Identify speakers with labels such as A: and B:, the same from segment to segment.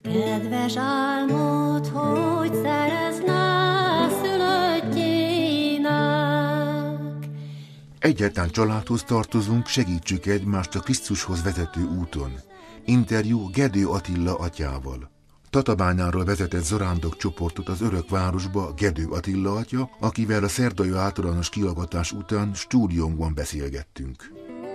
A: Kedves álmod, hogy szerez nászülöttjének.
B: Egyáltalán családhoz tartozunk, segítsük egymást a Krisztushoz vezető úton. Interjú Gedő Attila atyával. Tatabányáról vezetett zarándok csoportot az Örökvárosba Gedő Attila atya, akivel a szerdai általános kihallgatás után stúdiónkban beszélgettünk.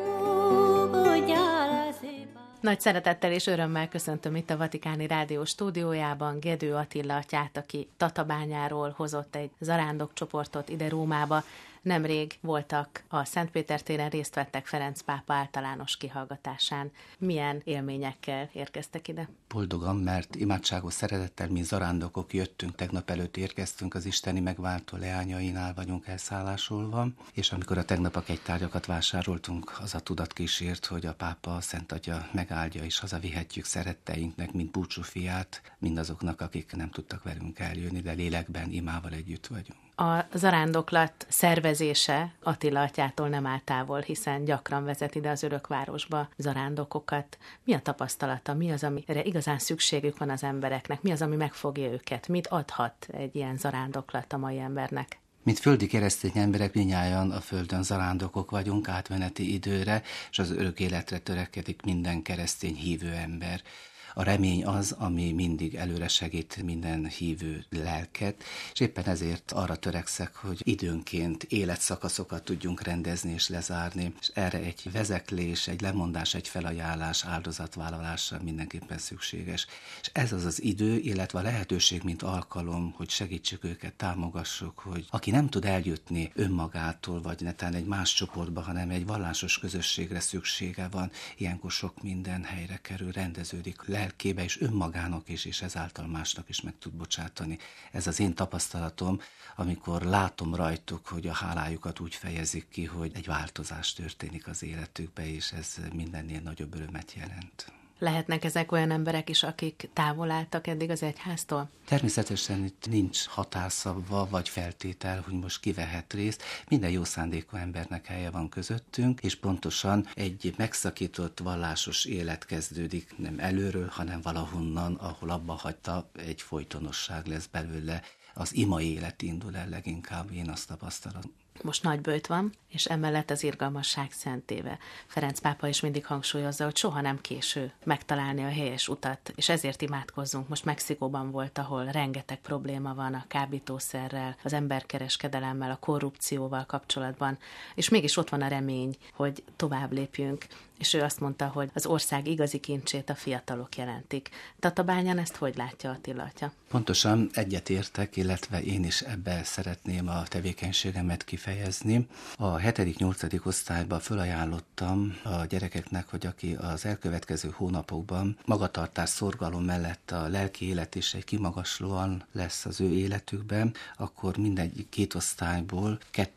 C: Nagy szeretettel és örömmel köszöntöm itt a Vatikáni Rádió stúdiójában Gedő Attila atyát, aki Tatabányáról hozott egy zarándok csoportot ide Rómába. Nemrég voltak a Szentpéter téren, részt vettek Ferenc pápa általános kihallgatásán. Milyen élményekkel érkeztek ide?
D: Boldogan, mert imádságos szeretettel mi zarándokok jöttünk, tegnap előtt érkeztünk, az isteni megváltó leányainál vagyunk elszállásolva, és amikor a tegnap a kegytárgyakat vásároltunk, az a tudat kísért, hogy a pápa, a Szent Atya megáldja, és hazavihetjük szeretteinknek, mint búcsúfiát, mindazoknak, akik nem tudtak velünk eljönni, de lélekben, imával együtt vagyunk.
C: A zarándoklat szervezése Attila atyától nem áll távol, hiszen gyakran vezet ide az Örökvárosba zarándokokat. Mi a tapasztalata? Mi az, amire igazán szükségük van az embereknek? Mi az, ami megfogja őket? Mit adhat egy ilyen zarándoklat a mai embernek?
D: Mint földi keresztény emberek, mindnyájan a földön zarándokok vagyunk átmeneti időre, és az örök életre törekedik minden keresztény hívő ember. A remény az, ami mindig előre segít minden hívő lelket, és éppen ezért arra törekszek, hogy időnként életszakaszokat tudjunk rendezni és lezárni, és erre egy vezeklés, egy lemondás, egy felajánlás, áldozatvállalásra mindenképpen szükséges. És ez az az idő, illetve a lehetőség, mint alkalom, hogy segítsük őket, támogassuk, hogy aki nem tud eljutni önmagától, vagy netán egy más csoportba, hanem egy vallásos közösségre szüksége van, ilyenkor sok minden helyre kerül, rendeződik lelkébe és önmagának is, és ezáltal másnak is meg tud bocsátani. Ez az én tapasztalatom, amikor látom rajtuk, hogy a hálájukat úgy fejezik ki, hogy egy változás történik az életükbe, és ez mindennél nagyobb örömet jelent.
C: Lehetnek ezek olyan emberek is, akik távol álltak eddig az egyháztól?
D: Természetesen itt nincs határszabva vagy feltétel, hogy most ki vehet részt. Minden jó szándékú embernek helye van közöttünk, és pontosan egy megszakított vallásos élet kezdődik nem előről, hanem valahonnan, ahol abba hagyta, egy folytonosság lesz belőle. Az ima élet indul el leginkább, én azt tapasztalom.
C: Most nagy böjt van, és emellett az irgalmasság szentéve. Ferenc pápa is mindig hangsúlyozza, hogy soha nem késő megtalálni a helyes utat, és ezért imádkozzunk. Most Mexikóban volt, ahol rengeteg probléma van a kábítószerrel, az emberkereskedelemmel, a korrupcióval kapcsolatban, és mégis ott van a remény, hogy tovább lépjünk. És ő azt mondta, hogy az ország igazi kincsét a fiatalok jelentik. Tatabányán ezt hogy látja Attila atya?
D: Pontosan egyetértek, illetve én is ebbe szeretném a tevékenységemet kifejezni. A 7.-8. osztályban fölajánlottam a gyerekeknek, hogy aki az elkövetkező hónapokban magatartás szorgalom mellett a lelki élet is egy kimagaslóan lesz az ő életükben, akkor mindegy 2 osztályból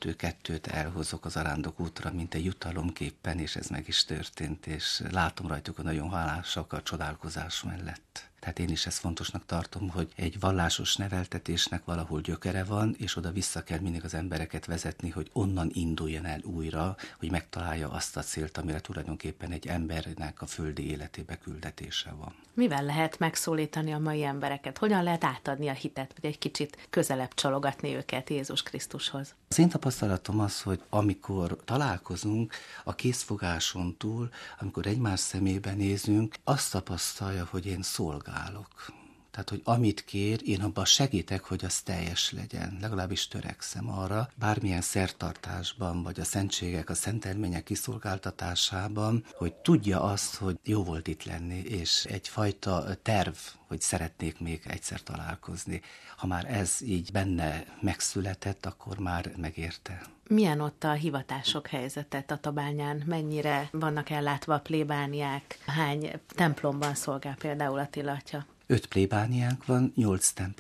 D: 2-2 elhozok az arándok útra, mint egy jutalomképpen, és ez meg is történt, és látom rajtuk, hogy nagyon hálásak a csodálkozás mellett. Tehát én is ezt fontosnak tartom, hogy egy vallásos neveltetésnek valahol gyökere van, és oda vissza kell mindig az embereket vezetni, hogy onnan induljon el újra, hogy megtalálja azt a célt, amire tulajdonképpen egy embernek a földi életébe küldetése van.
C: Mivel lehet megszólítani a mai embereket? Hogyan lehet átadni a hitet, vagy egy kicsit közelebb csalogatni őket Jézus Krisztushoz?
D: Az én tapasztalatom az, hogy amikor találkozunk a készfogáson túl, amikor egymás szemébe nézünk, azt tapasztalja, hogy én szolgálok. Tehát, hogy amit kér, én abban segítek, hogy az teljes legyen. Legalábbis törekszem arra, bármilyen szertartásban, vagy a szentségek, a szentelmények kiszolgáltatásában, hogy tudja azt, hogy jó volt itt lenni, és egyfajta terv, hogy szeretnék még egyszer találkozni. Ha már ez így benne megszületett, akkor már megérte.
C: Milyen ott a hivatások helyzete Tatabányán? Mennyire vannak ellátva a plébániák? Hány templomban szolgál például Attila atya?
D: 5 plébániánk van, 8 templom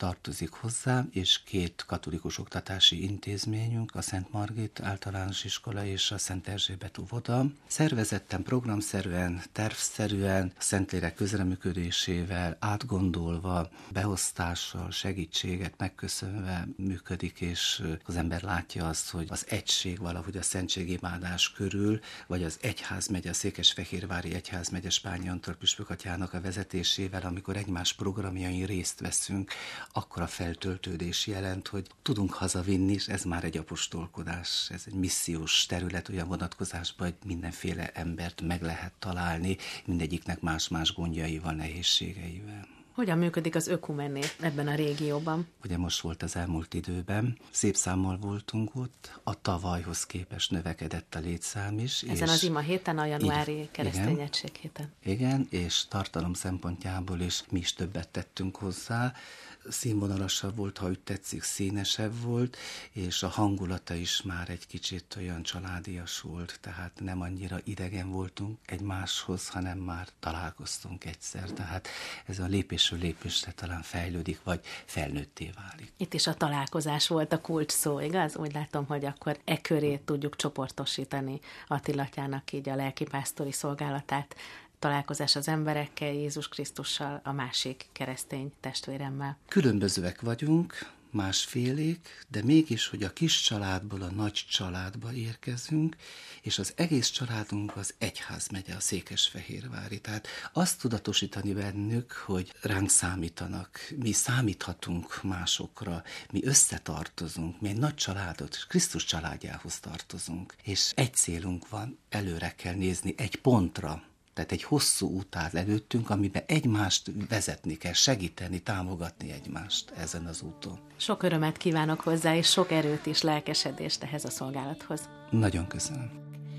D: tartozik hozzám, és 2 katolikus oktatási intézményünk, a Szent Margit általános iskola és a Szent Erzsébet óvoda. Szervezetten, programszerűen, tervszerűen, a Szentlélek közreműködésével, átgondolva, beosztással, segítséget megköszönve működik, és az ember látja azt, hogy az egység valahogy a szentségimádás körül, vagy az egyházmegye, a Székesfehérvári egyházmegye Spányi Antal püspökatyának a vezetésével, amikor egymás programjain részt veszünk, akkor a feltöltődés jelent, hogy tudunk hazavinni, és ez már egy apostolkodás, ez egy missziós terület olyan vonatkozásban, hogy mindenféle embert meg lehet találni, mindegyiknek más-más gondjaival, nehézségeivel.
C: Hogyan működik az ökumené ebben a régióban?
D: Ugye most volt az elmúlt időben, szép számmal voltunk ott, a tavalyhoz képest növekedett a létszám is.
C: Ezen az ima héten, a januári keresztény egység héten.
D: Igen, és tartalom szempontjából is mi is többet tettünk hozzá. Színvonalasabb volt, ha úgy tetszik, színesebb volt, és a hangulata is már egy kicsit olyan családias volt, tehát nem annyira idegen voltunk egymáshoz, hanem már találkoztunk egyszer. Tehát ez a lépésről lépésre talán fejlődik, vagy felnőtté válik.
C: Itt is a találkozás volt a kulcs szó, igaz? Úgy látom, hogy akkor köré tudjuk csoportosítani Attila atyának így a lelkipásztori szolgálatát. Találkozás az emberekkel, Jézus Krisztussal, a másik keresztény testvéremmel.
D: Különbözőek vagyunk, másfélék, de mégis, hogy a kis családból a nagy családba érkezünk, és az egész családunk az egyházmegye, a Székesfehérvári. Tehát azt tudatosítani bennük, hogy ránk számítanak, mi számíthatunk másokra, mi összetartozunk, mi egy nagy családot, Krisztus családjához tartozunk, és egy célunk van, előre kell nézni egy pontra. Tehát egy hosszú út áll előttünk, amiben egymást vezetni kell, segíteni, támogatni egymást ezen az úton.
C: Sok örömet kívánok hozzá, és sok erőt és lelkesedést ehhez a szolgálathoz.
D: Nagyon köszönöm.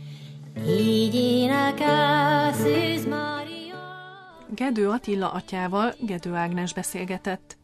A: Így énekel Szűz Mária.
E: Gedő Attila atyával Gedő Ágnes beszélgetett.